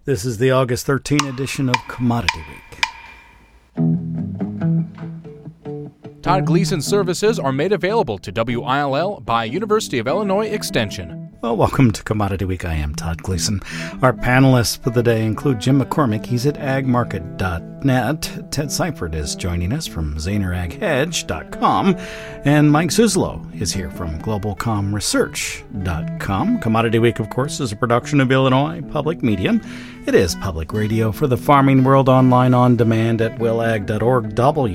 This is the August 13 edition of Commodity Week. Todd Gleason services are made available to WILL by University of Illinois Extension. Well, welcome to Commodity Week. I am Todd Gleason. Our panelists for the day include Jim McCormick. He's at agmarket.net. Ted Seifert is joining us from ZahnerAgHedge.com. And Mike Zuzolo is here from GlobalComResearch.com. Commodity Week, of course, is a production of Illinois Public Media. It is public radio for the farming world, online on demand at willag.org,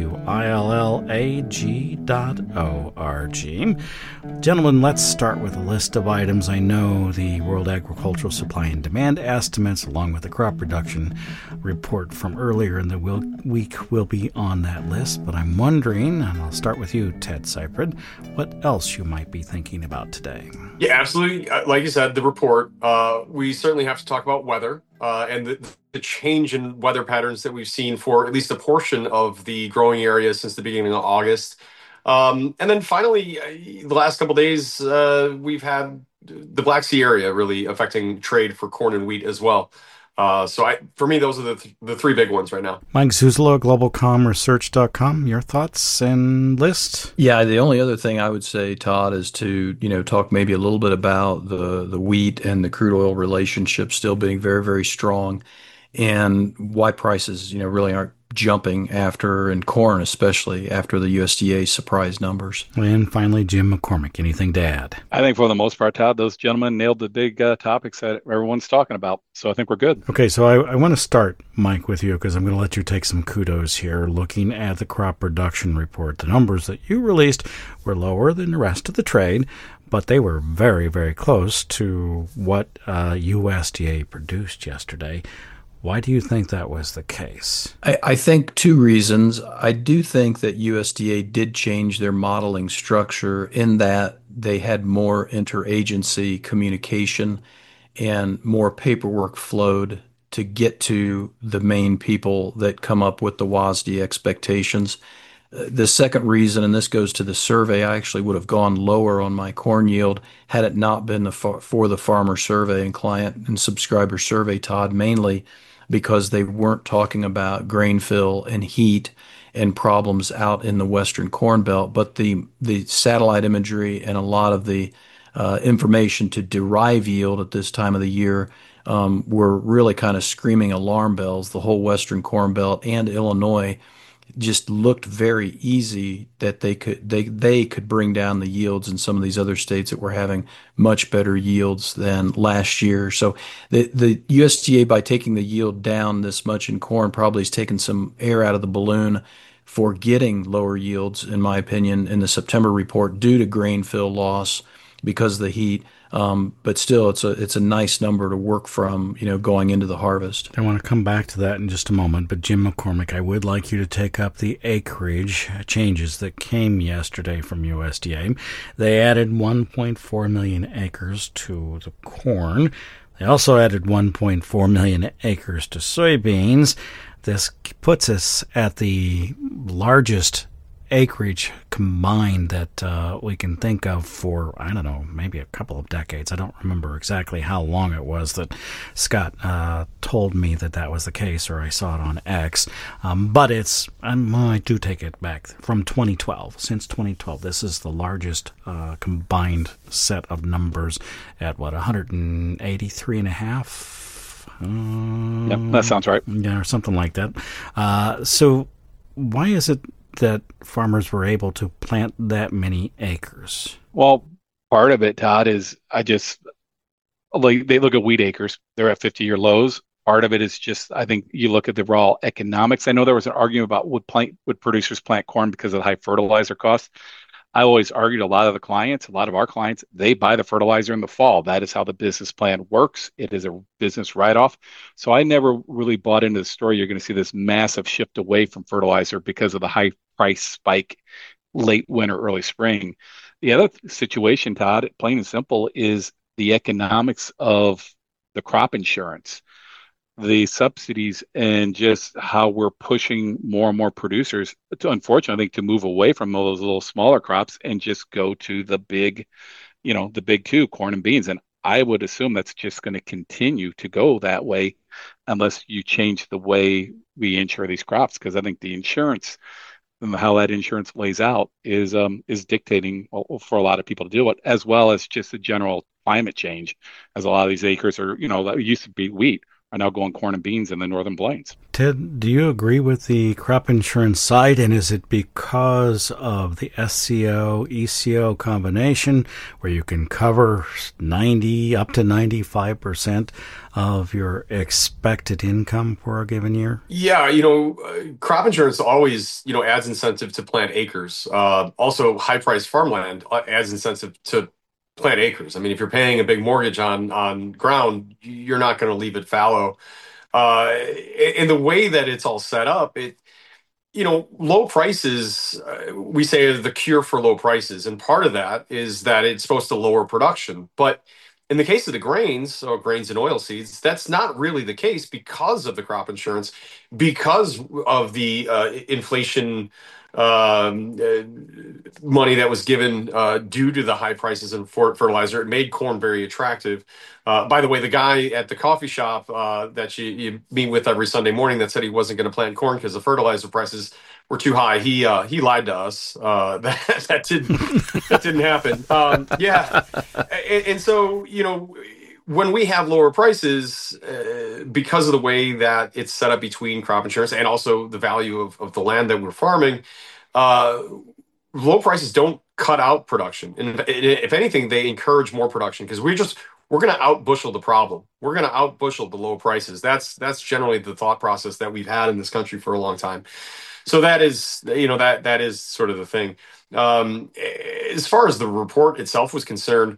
willag.org. Gentlemen, let's start with a list of items. I know the World Agricultural Supply and Demand estimates, along with the crop production report from earlier in the week, will be on that list. But I'm wondering, and I'll start with you, Ted Seifert, what else you might be thinking about today. Yeah, absolutely. Like you said, the report, we certainly have to talk about weather and the change in weather patterns that we've seen for at least a portion of the growing area since the beginning of August. And then finally, the last couple of days, we've had the Black Sea area really affecting trade for corn and wheat as well. For me, those are the three big ones right now. Mike Zuzolo, GlobalComResearch.com. Your thoughts and list? Yeah, the only other thing I would say, Todd, is to talk maybe a little bit about the wheat and the crude oil relationship still being very, very strong, and why prices really aren't jumping after, and corn especially, after the USDA surprise numbers. And finally, Jim McCormick, anything to add? I think for the most part, Todd, those gentlemen nailed the big topics that everyone's talking about. So I think we're good. Okay, so I want to start, Mike, with you, because I'm going to let you take some kudos here. Looking at the crop production report, the numbers that you released were lower than the rest of the trade, but they were very, very close to what USDA produced yesterday. Why do you think that was the case? I think two reasons. I do think that USDA did change their modeling structure in that they had more interagency communication and more paperwork flowed to get to the main people that come up with the WASDE expectations. The second reason, and this goes to the survey, I actually would have gone lower on my corn yield had it not been for the farmer survey and client and subscriber survey, Todd, mainly because they weren't talking about grain fill and heat and problems out in the Western Corn Belt, but the satellite imagery and a lot of the information to derive yield at this time of the year were really kind of screaming alarm bells. The whole Western Corn Belt and Illinois just looked very easy that they could bring down the yields in some of these other states that were having much better yields than last year. So the USDA, by taking the yield down this much in corn, probably has taken some air out of the balloon for getting lower yields, in my opinion, in the September report due to grain fill loss because of the heat. But still, it's a nice number to work from, going into the harvest. I want to come back to that in just a moment, but Jim McCormick, I would like you to take up the acreage changes that came yesterday from USDA. They added 1.4 million acres to the corn. They also added 1.4 million acres to soybeans. This puts us at the largest acreage combined that we can think of for, I don't know, maybe a couple of decades. I don't remember exactly how long it was that Scott told me that was the case, or I saw it on X. But I do take it back from 2012. Since 2012, this is the largest combined set of numbers at 183 and a half? Yep, that sounds right. Yeah, or something like that. So why is it that farmers were able to plant that many acres? Well, part of it, Todd, is they look at wheat acres. They're at 50-year lows. Part of it is just, I think you look at the raw economics. I know there was an argument about would producers plant corn because of the high fertilizer costs. I always argued a lot of our clients, they buy the fertilizer in the fall. That is how the business plan works. It is a business write-off. So I never really bought into the story. You're going to see this massive shift away from fertilizer because of the high price spike late winter, early spring. The other situation, Todd, plain and simple, is the economics of the crop insurance, the subsidies, and just how we're pushing more and more producers to, unfortunately, I think, to move away from those little smaller crops and just go to the big two, corn and beans. And I would assume that's just going to continue to go that way unless you change the way we insure these crops. Because I think the insurance and how that insurance lays out is dictating for a lot of people to do it, as well as just the general climate change, as a lot of these acres are, that used to be wheat are now going corn and beans in the northern plains. Ted, do you agree with the crop insurance side, and is it because of the SCO, ECO combination where you can cover 90 up to 95% of your expected income for a given year? Yeah, crop insurance always, adds incentive to plant acres. Also, high-priced farmland adds incentive to plant acres. I mean, if you're paying a big mortgage on ground, you're not going to leave it fallow. And the way that it's all set up, low prices, we say is the cure for low prices. And part of that is that it's supposed to lower production. But in the case of the grains, or grains and oilseeds, that's not really the case because of the crop insurance, because of the inflation money that was given due to the high prices in fertilizer. It made corn very attractive. By the way, the guy at the coffee shop that you meet with every Sunday morning that said he wasn't going to plant corn because the fertilizer prices were too high. He lied to us. That didn't happen. Yeah, and so when we have lower prices, because of the way that it's set up between crop insurance and also the value of the land that we're farming, low prices don't cut out production. And if anything, they encourage more production because we're going to outbushel the problem. We're going to outbushel the low prices. That's generally the thought process that we've had in this country for a long time. So that is, that is sort of the thing. As far as the report itself was concerned,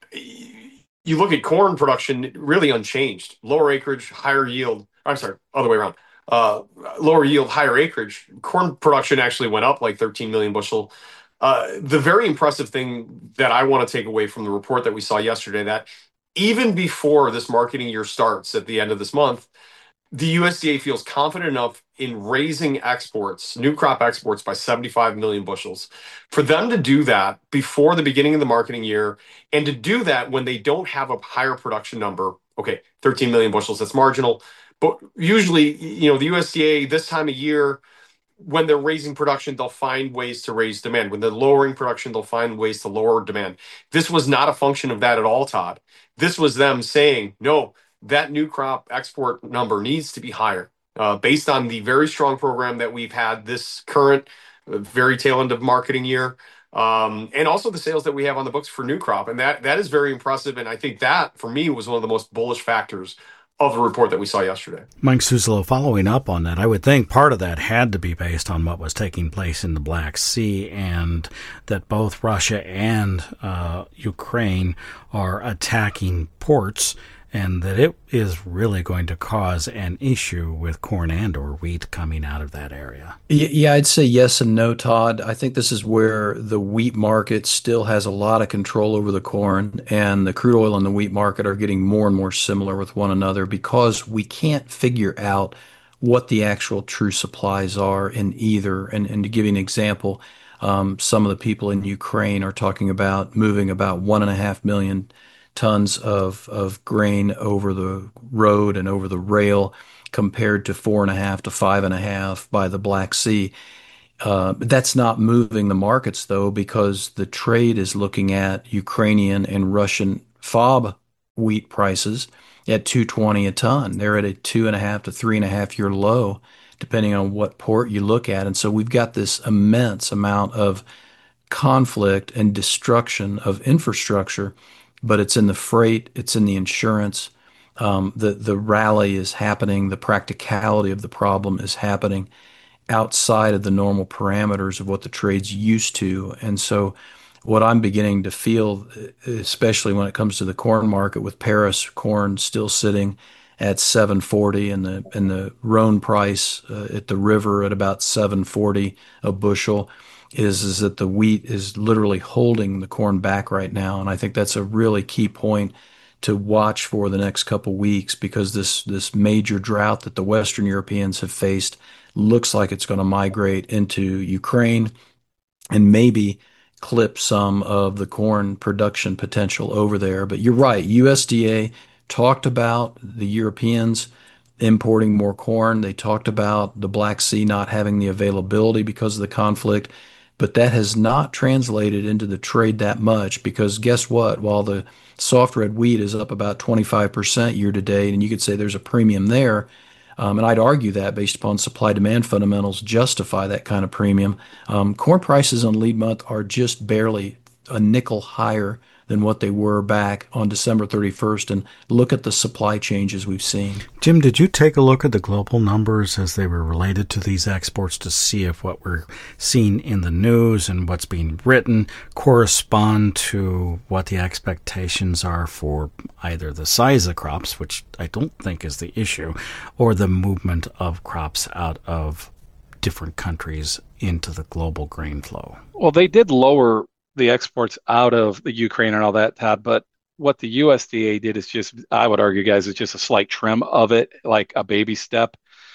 you look at corn production really unchanged, lower acreage, higher yield. I'm sorry, other way around. Lower yield, higher acreage. Corn production actually went up like 13 million bushel. The very impressive thing that I want to take away from the report that we saw yesterday, that even before this marketing year starts at the end of this month, the USDA feels confident enough in raising exports, new crop exports, by 75 million bushels. For them to do that before the beginning of the marketing year, and to do that when they don't have a higher production number, okay, 13 million bushels, that's marginal. But usually, the USDA this time of year, when they're raising production, they'll find ways to raise demand. When they're lowering production, they'll find ways to lower demand. This was not a function of that at all, Todd. This was them saying, no, that new crop export number needs to be higher based on the very strong program that we've had this current very tail end of marketing year, and also the sales that we have on the books for new crop. And that is very impressive. And I think that, for me, was one of the most bullish factors of the report that we saw yesterday. Mike Suzzalo, following up on that, I would think part of that had to be based on what was taking place in the Black Sea, and that both Russia and Ukraine are attacking ports, and that it is really going to cause an issue with corn and or wheat coming out of that area. Yeah, I'd say yes and no, Todd. I think this is where the wheat market still has a lot of control over the corn, and the crude oil and the wheat market are getting more and more similar with one another because we can't figure out what the actual true supplies are in either. And to give you an example, some of the people in Ukraine are talking about moving about 1.5 million tons of grain over the road and over the rail compared to 4.5 to 5.5 by the Black Sea. That's not moving the markets, though, because the trade is looking at Ukrainian and Russian FOB wheat prices at $220 a ton. They're at a 2.5 to 3.5 year low, depending on what port you look at. And so we've got this immense amount of conflict and destruction of infrastructure, but it's in the freight, it's in the insurance. The rally is happening. The practicality of the problem is happening outside of the normal parameters of what the trade's used to. And so what I'm beginning to feel, especially when it comes to the corn market, with Paris corn still sitting at 740 and the Rhone price at the river at about 740 a bushel, is that the wheat is literally holding the corn back right now. And I think that's a really key point to watch for the next couple weeks, because this major drought that the Western Europeans have faced looks like it's going to migrate into Ukraine and maybe clip some of the corn production potential over there. But you're right, USDA talked about the Europeans importing more corn. They talked about the Black Sea not having the availability because of the conflict. But that has not translated into the trade that much because guess what? While the soft red wheat is up about 25% year to date, and you could say there's a premium there, and I'd argue that based upon supply demand fundamentals justify that kind of premium. Corn prices on lead month are just barely a nickel higher than what they were back on December 31st. And look at the supply changes we've seen. Jim, did you take a look at the global numbers as they were related to these exports to see if what we're seeing in the news and what's being written correspond to what the expectations are for either the size of crops, which I don't think is the issue, or the movement of crops out of different countries into the global grain flow? Well, they did lower the exports out of the Ukraine and all that, Todd, but what the USDA did is just, I would argue, guys, is just a slight trim of it, like a baby step.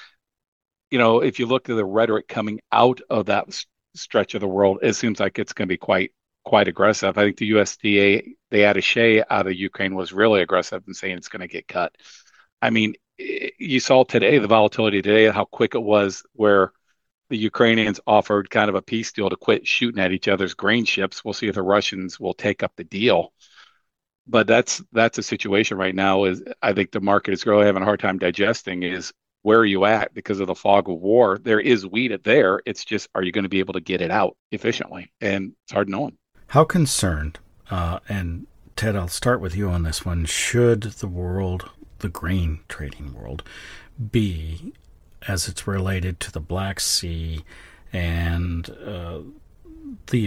If you look at the rhetoric coming out of that stretch of the world, it seems like it's going to be quite aggressive. I think the USDA, the attaché out of Ukraine was really aggressive in saying it's going to get cut. I mean, you saw today, the volatility today, how quick it was where the Ukrainians offered kind of a peace deal to quit shooting at each other's grain ships. We'll see if the Russians will take up the deal. But that's a situation right now. Is I think the market is really having a hard time digesting is where are you at because of the fog of war. There is wheat there. It's just, are you going to be able to get it out efficiently? And it's hard knowing. How concerned, and Ted, I'll start with you on this one, should the grain trading world, be as it's related to the Black Sea and the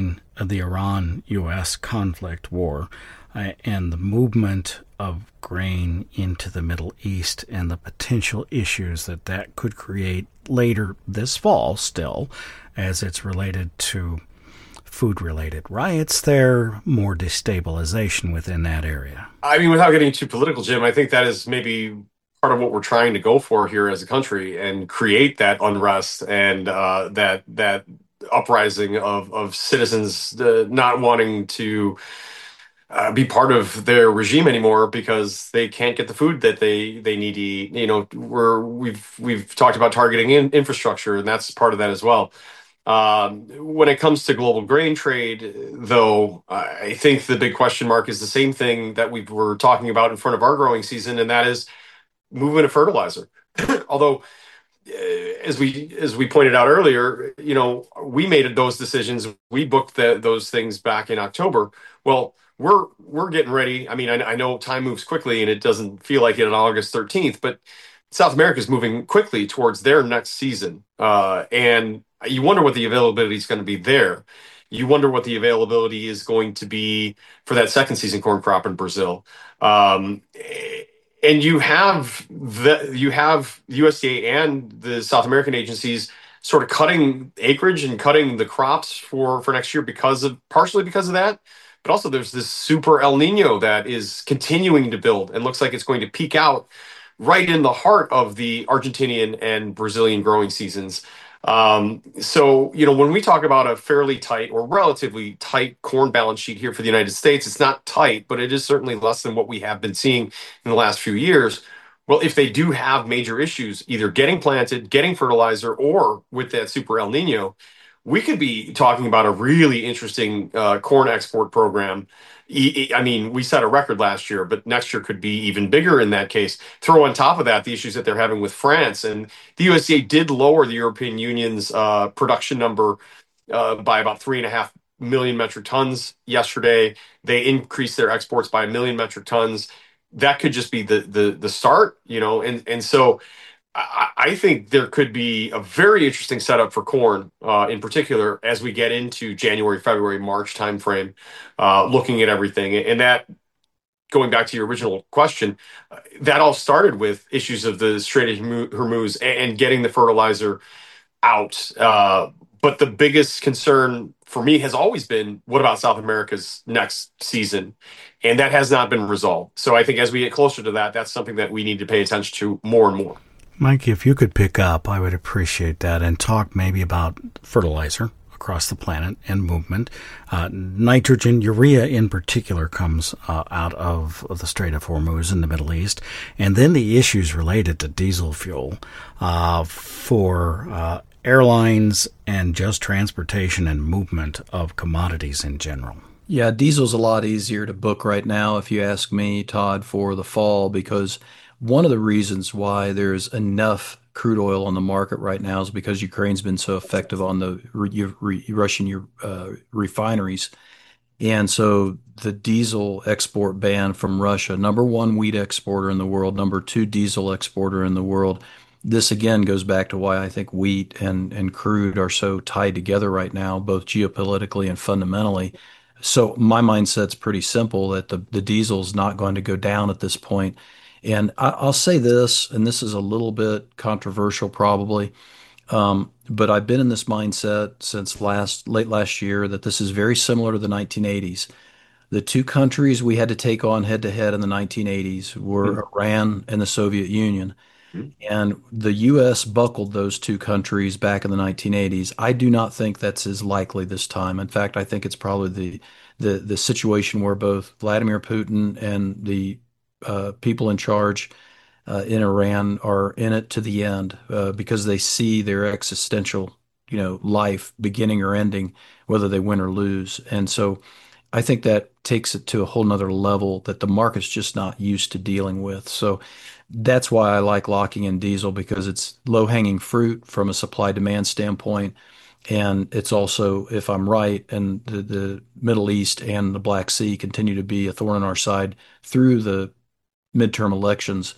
Iran-U.S. conflict war and the movement of grain into the Middle East and the potential issues that could create later this fall still as it's related to food-related riots there, more destabilization within that area? I mean, without getting too political, Jim, I think that is maybe part of what we're trying to go for here as a country and create that unrest and that uprising of citizens not wanting to be part of their regime anymore because they can't get the food that they need to eat. We've talked about targeting infrastructure, and that's part of that as well. When it comes to global grain trade, though, I think the big question mark is the same thing that we were talking about in front of our growing season, and that is movement of fertilizer. Although, as we pointed out earlier, we made those decisions. We booked those things back in October. Well, we're getting ready. I mean, I know time moves quickly, and it doesn't feel like it on August 13th, but South America is moving quickly towards their next season, and you wonder what the availability is going to be there. You wonder what the availability is going to be for that second season corn crop in Brazil. And you have USDA and the South American agencies sort of cutting acreage and cutting the crops for next year partially because of that. But also there's this super El Nino that is continuing to build and looks like it's going to peak out right in the heart of the Argentinian and Brazilian growing seasons. So, when we talk about a fairly tight or relatively tight corn balance sheet here for the United States, it's not tight, but it is certainly less than what we have been seeing in the last few years. Well, if they do have major issues, either getting planted, getting fertilizer, or with that super El Nino, we could be talking about a really interesting corn export program. I mean, we set a record last year, but next year could be even bigger in that case. Throw on top of that the issues that they're having with France. And the USDA did lower the European Union's production number by about 3.5 million metric tons yesterday. They increased their exports by 1 million metric tons. That could just be the start, and so I think there could be a very interesting setup for corn, in particular, as we get into January, February, March timeframe, looking at everything. And that, going back to your original question, that all started with issues of the Strait of Hormuz and getting the fertilizer out. But the biggest concern for me has always been, what about South America's next season? And that has not been resolved. So I think as we get closer to that, that's something that we need to pay attention to more and more. Mike, if you could pick up, I would appreciate that, and talk maybe about fertilizer, across the planet and movement. Nitrogen, urea in particular, comes out of the Strait of Hormuz in the Middle East. And then the issues related to diesel fuel for airlines and just transportation and movement of commodities in general. Yeah, diesel's a lot easier to book right now, if you ask me, Todd, for the fall, because one of the reasons why there's enough crude oil on the market right now is because Ukraine's been so effective on the Russian refineries. And so the diesel export ban from Russia, number one wheat exporter in the world, number two diesel exporter in the world. This again goes back to why I think wheat and crude are so tied together right now, both geopolitically and fundamentally. So my mindset's pretty simple that the diesel's not going to go down at this point. And I'll say this, and this is a little bit controversial probably, but I've been in this mindset since late last year that this is very similar to the 1980s. The two countries we had to take on head to head in the 1980s were Iran and the Soviet Union. And the U.S. buckled those two countries back in the 1980s. I do not think that's as likely this time. In fact, I think it's probably the situation where both Vladimir Putin and the people in charge in Iran are in it to the end because they see their existential, life beginning or ending, whether they win or lose. And so I think that takes it to a whole nother level that the market's just not used to dealing with. So that's why I like locking in diesel because it's low-hanging fruit from a supply-demand standpoint. And it's also, if I'm right, and the Middle East and the Black Sea continue to be a thorn in our side through the midterm elections,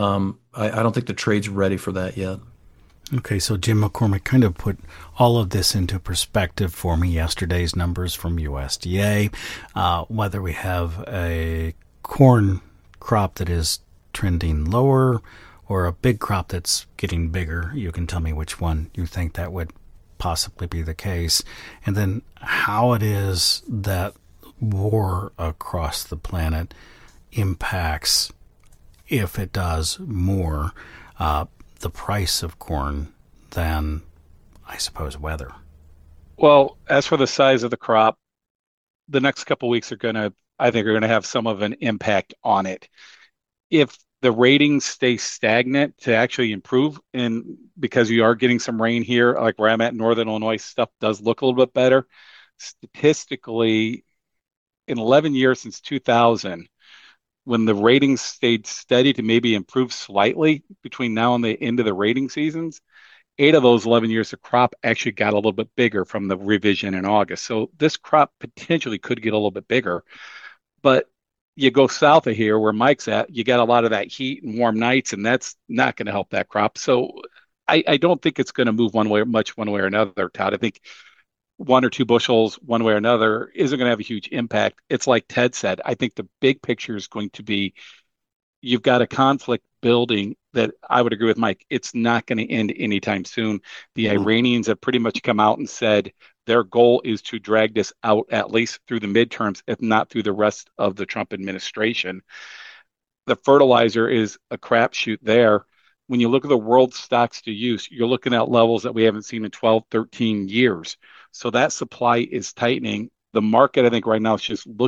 I don't think the trade's ready for that yet. Okay, so Jim McCormick kind of put all of this into perspective for me. Yesterday's numbers from USDA, whether we have a corn crop that is trending lower or a big crop that's getting bigger. You can tell me which one you think that would possibly be the case. And then how it is that war across the planet impacts, if it does, more the price of corn than, I suppose, weather. Well, as for the size of the crop, the next couple of weeks I think are going to have some of an impact on it. If the ratings stay stagnant to actually improve, and because you are getting some rain here, like where I'm at in Northern Illinois, stuff does look a little bit better. Statistically, in 11 years since 2000, when the ratings stayed steady to maybe improve slightly between now and the end of the rating seasons, 8 of those 11 years, the crop actually got a little bit bigger from the revision in August. So this crop potentially could get a little bit bigger. But you go south of here where Mike's at, you got a lot of that heat and warm nights, and that's not going to help that crop. So I don't think it's going to move one way or another, Todd. I think 1 or 2 bushels one way or another isn't going to have a huge impact. It's like Ted said. I think the big picture is going to be you've got a conflict building that I would agree with Mike. It's not going to end anytime soon. The Iranians have pretty much come out and said their goal is to drag this out at least through the midterms, if not through the rest of the Trump administration. The fertilizer is a crapshoot there. When you look at the world stocks to use, you're looking at levels that we haven't seen in 12, 13 years. So that supply is tightening. The market, I think right now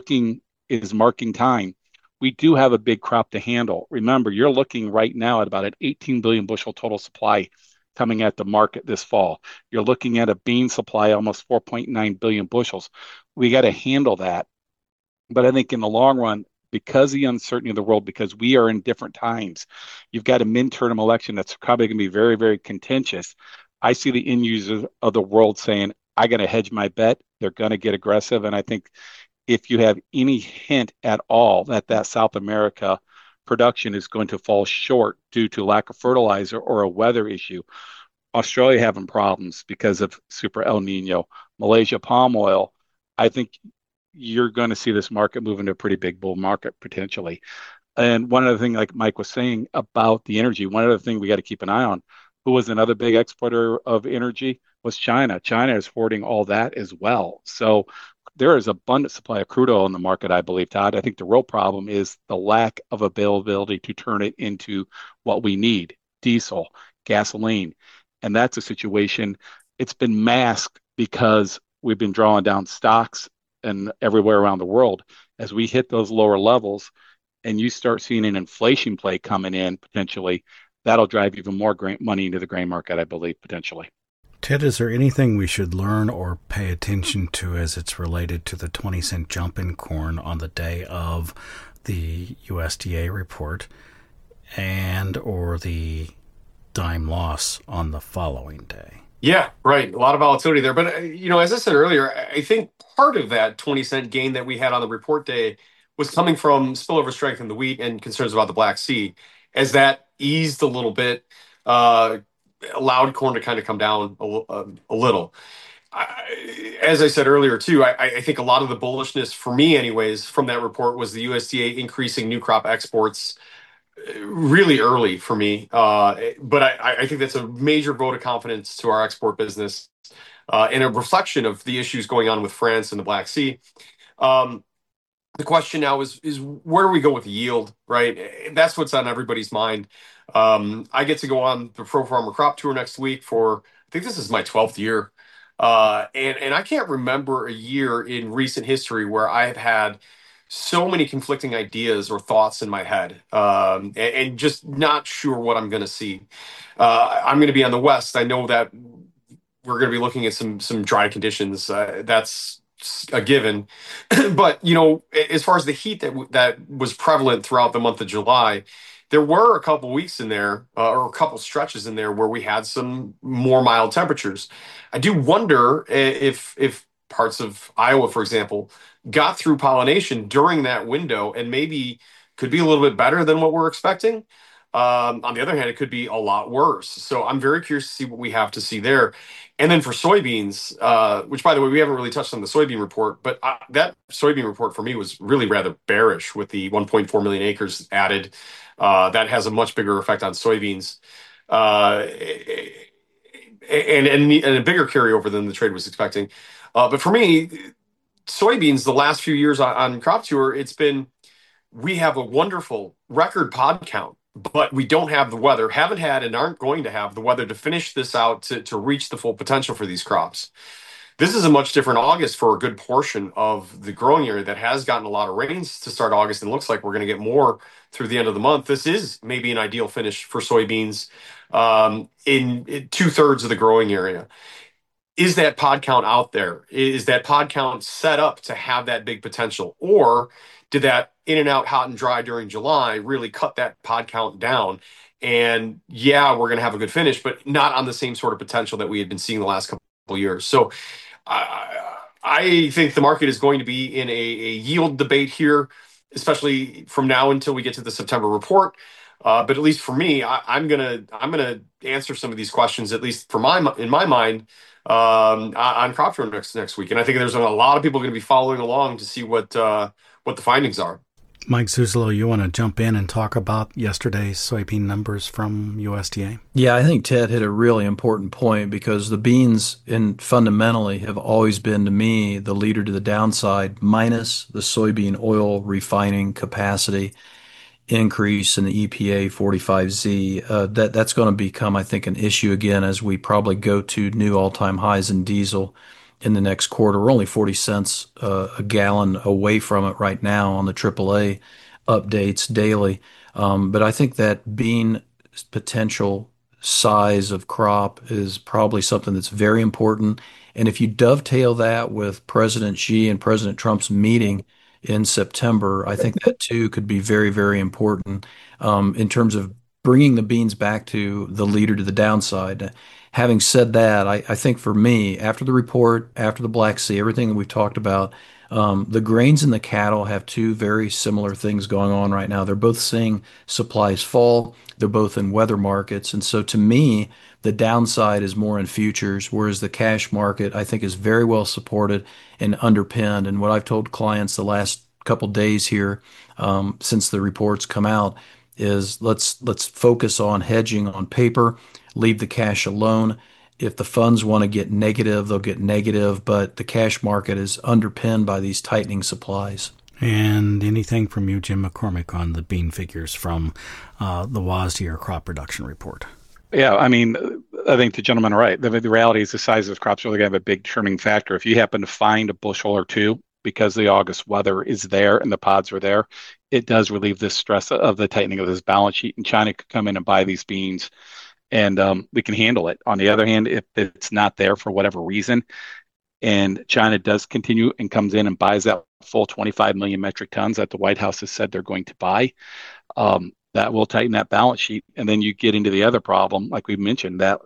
is marking time. We do have a big crop to handle. Remember, you're looking right now at about an 18 billion bushel total supply coming at the market this fall. You're looking at a bean supply almost 4.9 billion bushels. We got to handle that. But I think in the long run, because of the uncertainty of the world, because we are in different times, you've got a midterm election that's probably going to be very, very contentious. I see the end users of the world saying, I got to hedge my bet. They're going to get aggressive. And I think if you have any hint at all that South America production is going to fall short due to lack of fertilizer or a weather issue, Australia having problems because of super El Nino, Malaysia palm oil, I think you're going to see this market move into a pretty big bull market potentially. And one other thing, like Mike was saying about the energy, one other thing we got to keep an eye on, who was another big exporter of energy, was China. China is hoarding all that as well. So there is abundant supply of crude oil in the market, I believe, Todd. I think the real problem is the lack of availability to turn it into what we need, diesel, gasoline. And that's a situation, it's been masked because we've been drawing down stocks and everywhere around the world. As we hit those lower levels and you start seeing an inflation play coming in potentially, that'll drive even more money into the grain market, I believe, potentially. Ted, is there anything we should learn or pay attention to as it's related to the 20-cent jump in corn on the day of the USDA report and or the dime loss on the following day? Yeah, right. A lot of volatility there. But, as I said earlier, I think part of that 20-cent gain that we had on the report day was coming from spillover strength in the wheat and concerns about the Black Sea. As that eased a little bit, allowed corn to kind of come down a little. As I said earlier, too, I think a lot of the bullishness, for me anyways, from that report was the USDA increasing new crop exports really early for me. But I think that's a major vote of confidence to our export business and a reflection of the issues going on with France and the Black Sea. The question now is where do we go with yield, right? That's what's on everybody's mind. I get to go on the Pro Farmer Crop Tour next week I think this is my 12th year. And I can't remember a year in recent history where I have had so many conflicting ideas or thoughts in my head and just not sure what I'm going to see. I'm going to be on the West. I know that we're going to be looking at some dry conditions. That's a given. But, as far as the heat that was prevalent throughout the month of July, there were a couple weeks in there or a couple stretches in there where we had some more mild temperatures. I do wonder if parts of Iowa, for example, got through pollination during that window and maybe could be a little bit better than what we're expecting. On the other hand, it could be a lot worse. So I'm very curious to see what we have to see there. And then for soybeans, which, by the way, we haven't really touched on the soybean report, but that soybean report for me was really rather bearish with the 1.4 million acres added. That has a much bigger effect on soybeans and a bigger carryover than the trade was expecting. But for me, soybeans, the last few years on Crop Tour, we have a wonderful record pod count, but we don't have the weather, haven't had and aren't going to have the weather to finish this out to reach the full potential for these crops. This is a much different August for a good portion of the growing area that has gotten a lot of rains to start August, and looks like we're going to get more through the end of the month. This is maybe an ideal finish for soybeans in 2/3 of the growing area. Is that pod count out there? Is that pod count set up to have that big potential? Or did that in and out hot and dry during July really cut that pod count down? And yeah, we're going to have a good finish, but not on the same sort of potential that we had been seeing the last couple of years. So I think the market is going to be in a yield debate here, especially from now until we get to the September report. But at least for me, I'm gonna answer some of these questions, at least in my mind, on Crop Tour next week. And I think there's a lot of people going to be following along to see what the findings are. Mike Zuzolo, you want to jump in and talk about yesterday's soybean numbers from USDA? Yeah, I think Ted hit a really important point because the beans fundamentally have always been, to me, the leader to the downside, minus the soybean oil refining capacity increase in the EPA 45Z. That's going to become, I think, an issue again as we probably go to new all-time highs in diesel in the next quarter. We're only 40 cents a gallon away from it right now on the AAA updates daily. But I think that bean potential size of crop is probably something that's very important. And if you dovetail that with President Xi and President Trump's meeting in September, I think that too could be very, very important in terms of bringing the beans back to the leader to the downside. Having said that, I think for me, after the report, after the Black Sea, everything that we've talked about, the grains and the cattle have two very similar things going on right now. They're both seeing supplies fall. They're both in weather markets. And so to me, the downside is more in futures, whereas the cash market, I think, is very well supported and underpinned. And what I've told clients the last couple days here since the reports come out is let's focus on hedging on paper, leave the cash alone. If the funds want to get negative, they'll get negative, but the cash market is underpinned by these tightening supplies. And anything from you, Jim McCormick, on the bean figures from the WASDE or crop production report? Yeah, I mean, I think the gentlemen are right. The reality is the size of those crops really going to have a big determining factor. If you happen to find a bushel or two because the August weather is there and the pods are there, it does relieve the stress of the tightening of this balance sheet. And China could come in and buy these beans, and we can handle it. On the other hand, if it's not there for whatever reason, and China does continue and comes in and buys that full 25 million metric tons that the White House has said they're going to buy, that will tighten that balance sheet. And then you get into the other problem, like we mentioned, that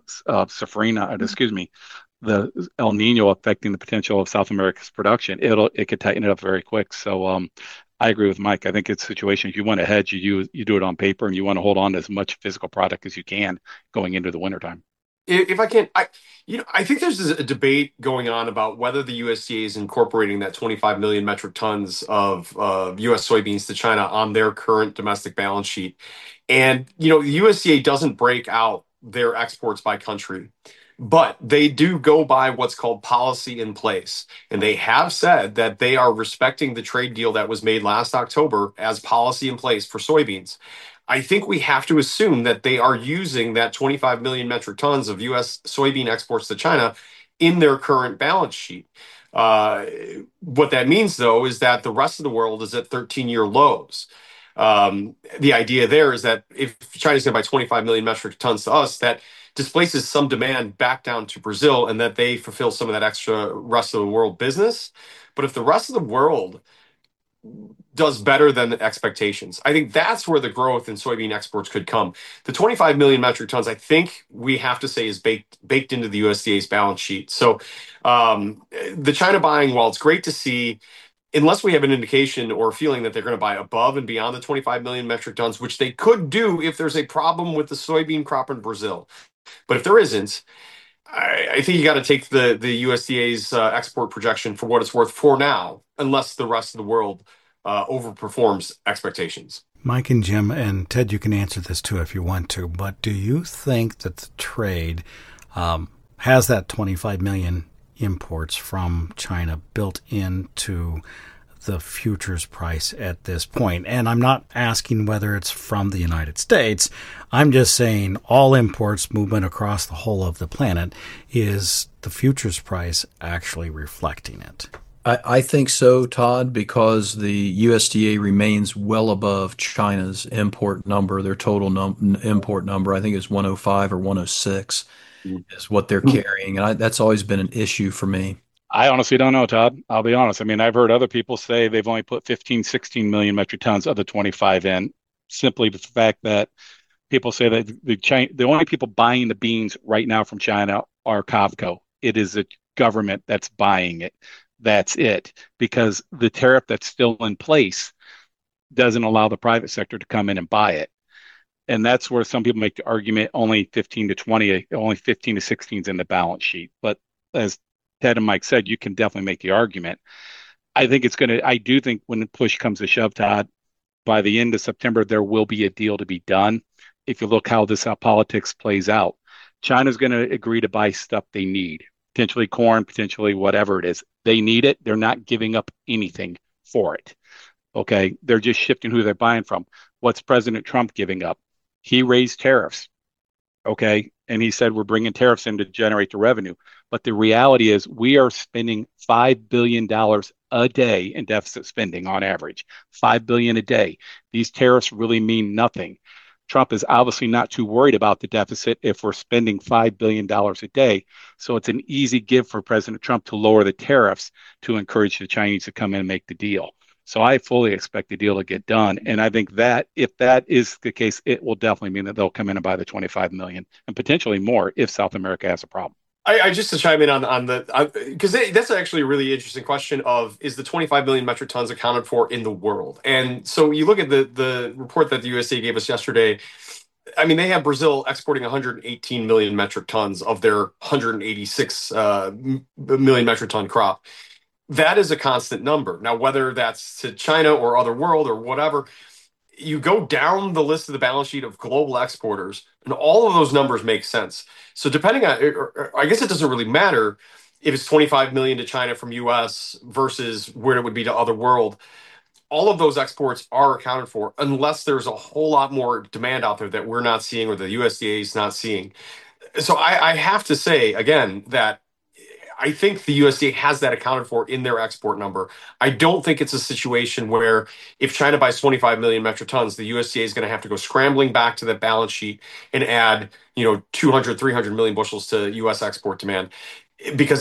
the El Nino affecting the potential of South America's production. It could tighten it up very quick. So I agree with Mike. I think it's a situation, if you want to hedge, you do it on paper, and you want to hold on to as much physical product as you can going into the wintertime. If I can, I think there's a debate going on about whether the USDA is incorporating that 25 million metric tons of U.S. soybeans to China on their current domestic balance sheet. And, the USDA doesn't break out their exports by country, but they do go by what's called policy in place. And they have said that they are respecting the trade deal that was made last October as policy in place for soybeans. I think we have to assume that they are using that 25 million metric tons of U.S. soybean exports to China in their current balance sheet. What that means, though, is that the rest of the world is at 13-year lows. The idea there is that if China's going to buy 25 million metric tons to us, that displaces some demand back down to Brazil, and that they fulfill some of that extra rest of the world business. But if the rest of the world does better than the expectations, I think that's where the growth in soybean exports could come. The 25 million metric tons, I think we have to say, is baked into the USDA's balance sheet. So the China buying, while it's great to see, unless we have an indication or feeling that they're going to buy above and beyond the 25 million metric tons, which they could do if there's a problem with the soybean crop in Brazil. But if there isn't, I think you got to take the USDA's export projection for what it's worth for now, unless the rest of the world overperforms expectations. Mike and Jim and Ted, you can answer this too if you want to, but do you think that the trade has that 25 million imports from China built into the futures price at this point? And I'm not asking whether it's from the United States. I'm just saying all imports, movement across the whole of the planet, is the futures price actually reflecting it? I think so, Todd, because the USDA remains well above China's import number. Their total import number, I think, is 105 or 106 is what they're carrying. And that's always been an issue for me. I honestly don't know, Todd. I'll be honest. I mean, I've heard other people say they've only put 15, 16 million metric tons of the 25 in, simply the fact that people say that the only people buying the beans right now from China are Cavco. It is the government that's buying it. That's it. Because the tariff that's still in place doesn't allow the private sector to come in and buy it. And that's where some people make the argument only 15 to 20, only 15 to 16 is in the balance sheet. But as Ted and Mike said, you can definitely make the argument. I do think when the push comes to shove, Todd, by the end of September, there will be a deal to be done. If you look how politics plays out, China's going to agree to buy stuff they need, potentially corn, potentially whatever it is. They need it. They're not giving up anything for it. Okay. They're just shifting who they're buying from. What's President Trump giving up? He raised tariffs. Okay. And he said, we're bringing tariffs in to generate the revenue. But the reality is we are spending $5 billion a day in deficit spending on average, $5 billion a day. These tariffs really mean nothing. Trump is obviously not too worried about the deficit if we're spending $5 billion a day. So it's an easy give for President Trump to lower the tariffs to encourage the Chinese to come in and make the deal. So I fully expect the deal to get done. And I think that if that is the case, it will definitely mean that they'll come in and buy the 25 million and potentially more if South America has a problem. I just to chime in on the because that's actually a really interesting question of, is the 25 million metric tons accounted for in the world? And so you look at the report that the USDA gave us yesterday. I mean, they have Brazil exporting 118 million metric tons of their 186 million metric ton crop. That is a constant number. Now, whether that's to China or other world or whatever, you go down the list of the balance sheet of global exporters, and all of those numbers make sense. So depending on, I guess it doesn't really matter if it's 25 million to China from US versus where it would be to other world. All of those exports are accounted for unless there's a whole lot more demand out there that we're not seeing or the USDA is not seeing. So I have to say again that I think the USDA has that accounted for in their export number. I don't think it's a situation where if China buys 25 million metric tons, the USDA is going to have to go scrambling back to that balance sheet and add, 200, 300 million bushels to US export demand. Because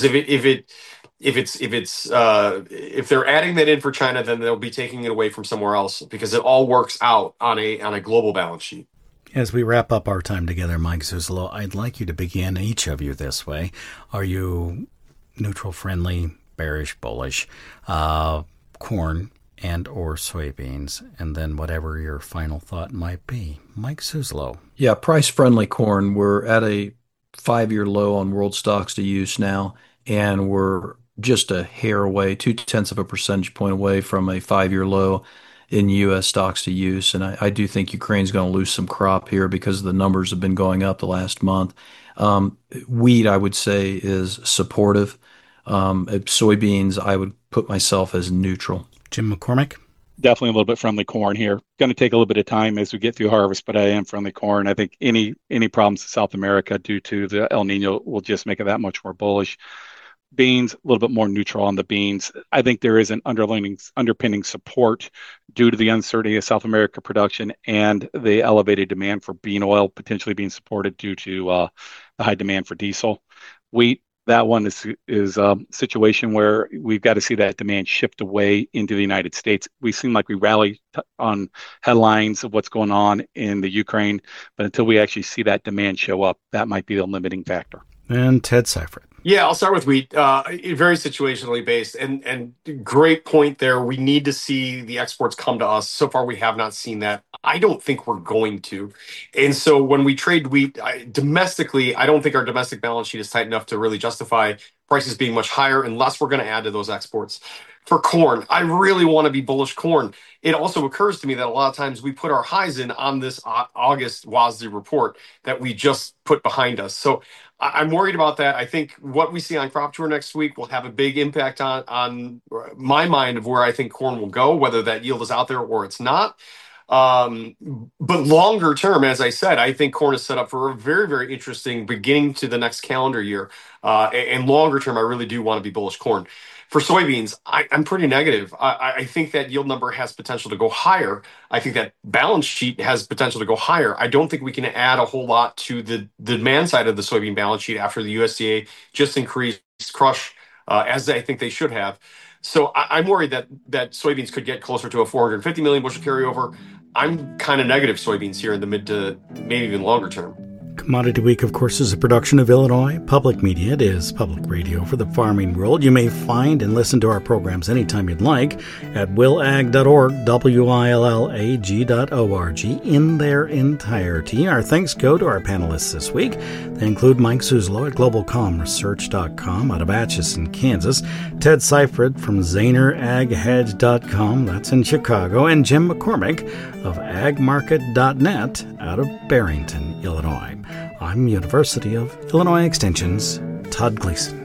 if they're adding that in for China, then they'll be taking it away from somewhere else because it all works out on a global balance sheet. As we wrap up our time together, Mike Zuzolo, I'd like you to begin, each of you, this way. Are you neutral, friendly, bearish, bullish, corn and or soybeans, and then whatever your final thought might be? Mike Zuzolo. Yeah, price-friendly corn. We're at a 5-year low on world stocks to use now, and we're just a hair away, 0.2 of a percentage point away from a 5-year low in U.S. stocks to use. And I do think Ukraine's going to lose some crop here because the numbers have been going up the last month. Wheat, I would say, is supportive. Soybeans, I would put myself as neutral. Jim McCormick? Definitely a little bit friendly corn here. Going to take a little bit of time as we get through harvest, but I am friendly corn. I think any problems in South America due to the El Nino will just make it that much more bullish. Beans, a little bit more neutral on the beans. I think there is an underpinning support due to the uncertainty of South America production and the elevated demand for bean oil potentially being supported due to the high demand for diesel. Wheat, that one is a situation where we've got to see that demand shift away into the United States. We seem like we rally on headlines of what's going on in the Ukraine, but until we actually see that demand show up, that might be the limiting factor. And Ted Seifert. Yeah, I'll start with wheat. Very situationally based, and great point there. We need to see the exports come to us. So far, we have not seen that. I don't think we're going to. And so when we trade wheat domestically, I don't think our domestic balance sheet is tight enough to really justify prices being much higher unless we're going to add to those exports. For corn, I really want to be bullish corn. It also occurs to me that a lot of times we put our highs in on this August WASDE report that we just put behind us. So I'm worried about that. I think what we see on Crop Tour next week will have a big impact on my mind of where I think corn will go, whether that yield is out there or it's not. But longer term, as I said, I think corn is set up for a very, very interesting beginning to the next calendar year. And longer term, I really do want to be bullish corn. For soybeans, I'm pretty negative. I think that yield number has potential to go higher. I think that balance sheet has potential to go higher. I don't think we can add a whole lot to the demand side of the soybean balance sheet after the USDA just increased crush as I think they should have. So I'm worried that soybeans could get closer to a 450 million bushel carryover. I'm kind of negative soybeans here in the mid to maybe even longer term. Commodity Week, of course, is a production of Illinois Public Media. It is public radio for the farming world. You may find and listen to our programs anytime you'd like at willag.org, willag.org, in their entirety. Our thanks go to our panelists this week. They include Mike Zuzolo at globalcomresearch.com out of Atchison, Kansas, Ted Seifert from ZahnerAgHedge.com, that's in Chicago, and Jim McCormick of agmarket.net out of Barrington, Illinois. I'm University of Illinois Extension's Todd Gleason.